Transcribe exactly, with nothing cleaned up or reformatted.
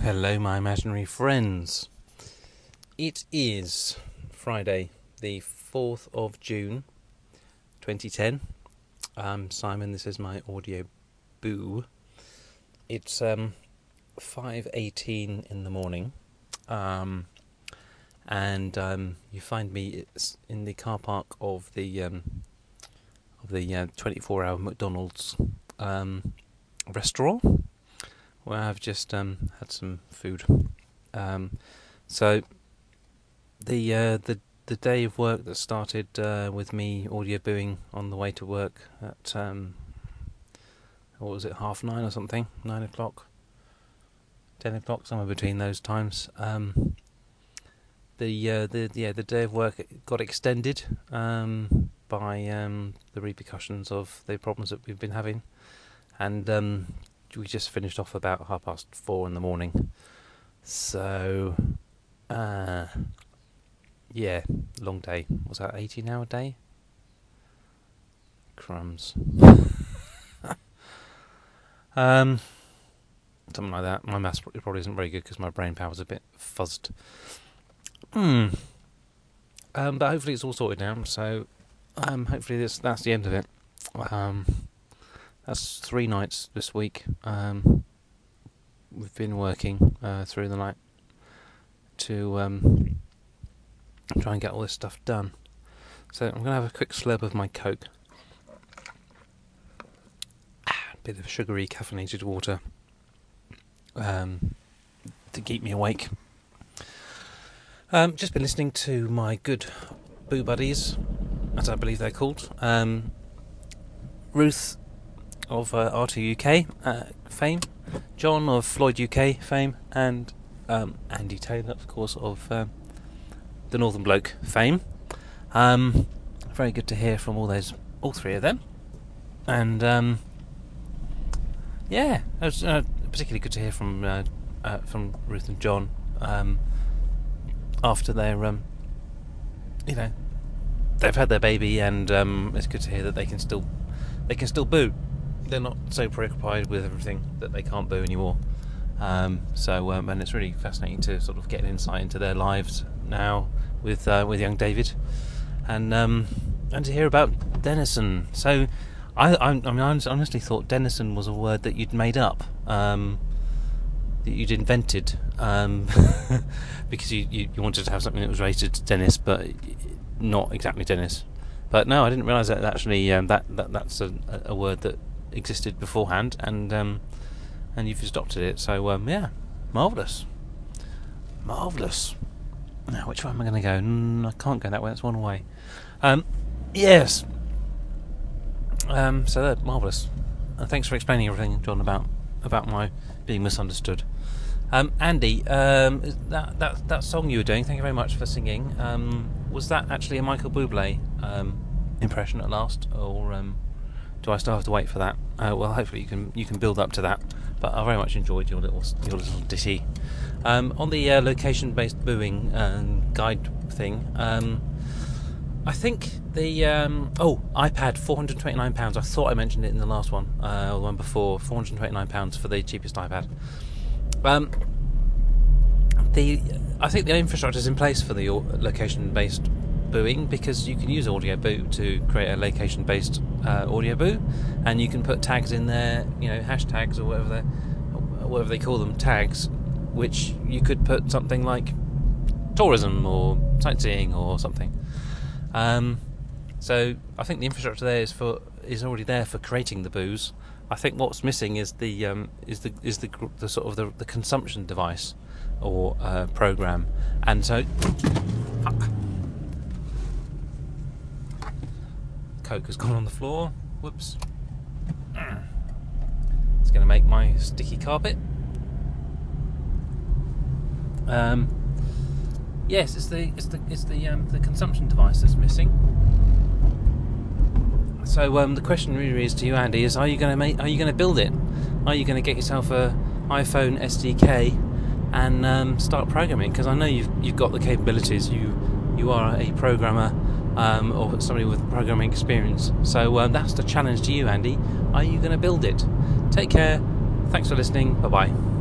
Hello, my imaginary friends. It is Friday, the fourth of June, twenty ten. Um, Simon, this is my audio boo. It's um, five eighteen in the morning, um, and um, you find me it's in the car park of the um, of the uh, twenty-four hour McDonald's um, restaurant, where I've just um, had some food. Um, so the uh, the the day of work that started uh, with me audio booing on the way to work at um, what was it, half nine or something, nine o'clock, ten o'clock, somewhere between those times. Um, the uh, the yeah the day of work got extended um, by um, the repercussions of the problems that we've been having, and um, we just finished off about half past four in the morning. So, uh, yeah, long day. Was that eighteen hour day? Crumbs. um, something like that. My maths probably isn't very good because my brain power's a bit fuzzed. Hmm. Um, but hopefully it's all sorted now. So, um, hopefully this that's the end of it. Um. That's three nights this week. Um, we've been working uh, through the night to um, try and get all this stuff done. So I'm going to have a quick slurp of my Coke. Ah, a bit of sugary caffeinated water um, to keep me awake. Um, just been listening to my good boo buddies, as I believe they're called. Um, Ruth of uh, R two U K uh, fame, John of Floyd U K fame, and um, Andy Taylor, of course, of um, the Northern Bloke fame. Um, very good to hear from all those, all three of them, and um, yeah, it was uh, particularly good to hear from uh, uh, from Ruth and John um, after their, um, you know, they've had their baby, and um, it's good to hear that they can still they can still boo. They're not so preoccupied with everything that they can't boo anymore. Um, so, um, and it's really fascinating to sort of get an insight into their lives now with uh, with young David, and um, and to hear about Denison. So, I, I, I mean, I honestly thought Denison was a word that you'd made up, um, that you'd invented, um, because you, you, you wanted to have something that was related to Dennis, but not exactly Dennis. But no, I didn't realise that actually um, that, that that's a, a word that existed beforehand, and um, and you've adopted it. So um, yeah, marvellous, marvellous. Now, which way am I going to go? Mm, I can't go that way. That's one way. Um, yes. Um, so uh, marvellous. Uh, thanks for explaining everything, John, about about my being misunderstood. Um, Andy, um, that that that song you were doing. Thank you very much for singing. Um, was that actually a Michael Bublé um, impression at last, or um, do I still have to wait for that? Uh, well, hopefully you can you can build up to that. But I very much enjoyed your little your little ditty. Um, on the uh, location-based booing um, guide thing, um, I think the um, oh iPad four hundred twenty-nine pounds. I thought I mentioned it in the last one, uh, the one before. four hundred twenty-nine pounds for the cheapest iPad. Um, the I think the infrastructure is in place for the location-based booing, because you can use Audio Boo to create a location-based uh, Audio Boo, and you can put tags in there, you know, hashtags or whatever they whatever they call them, tags, which you could put something like tourism or sightseeing or something. Um, so I think the infrastructure there is for is already there for creating the boos. I think what's missing is the um, is the is the, the sort of the, the consumption device or uh, program, and so. Coke has gone on the floor. Whoops. It's going to make my sticky carpet. Um, yes, it's the it's the it's the um, the consumption device that's missing. So um, the question really is to you, Andy, is are you going to make? Are you going to build it? Are you going to get yourself a iPhone S D K and um, start programming? Because I know you've you've got the capabilities. You you are a programmer. Um, or somebody with programming experience. So um, that's the challenge to you, Andy. Are you going to build it? Take care. Thanks for listening. Bye bye.